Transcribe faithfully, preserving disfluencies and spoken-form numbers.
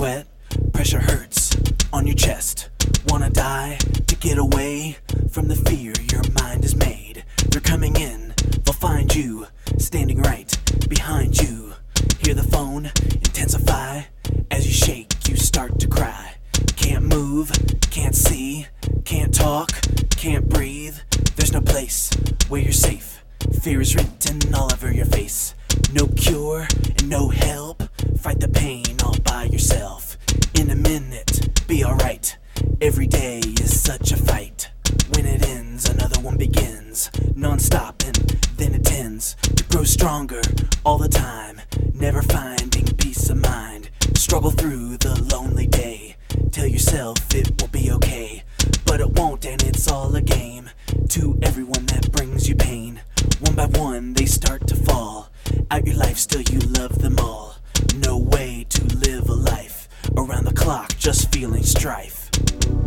sweat, pressure hurts on your chest. Wanna die to get away from the fear your mind has made. They're coming in, they'll find you standing right behind you. Hear the phone intensify as you shake, you start to cry. Can't move, can't see, can't talk, can't breathe. There's no place where you're safe. Fear is written all over your face. No cure and no help. Fight the pain all by yourself. In a minute, be alright. Every day is such a fight. When it ends, another one begins. Non-stop, and then it tends to grow stronger all the time. Never finding peace of mind. Struggle through the lonely day. Tell yourself it will be okay, but it won't, and it's all a game. To everyone that brings you pain, one by one they start to fall out your life, still you love them all. No way to live a life around the clock, just feeling strife.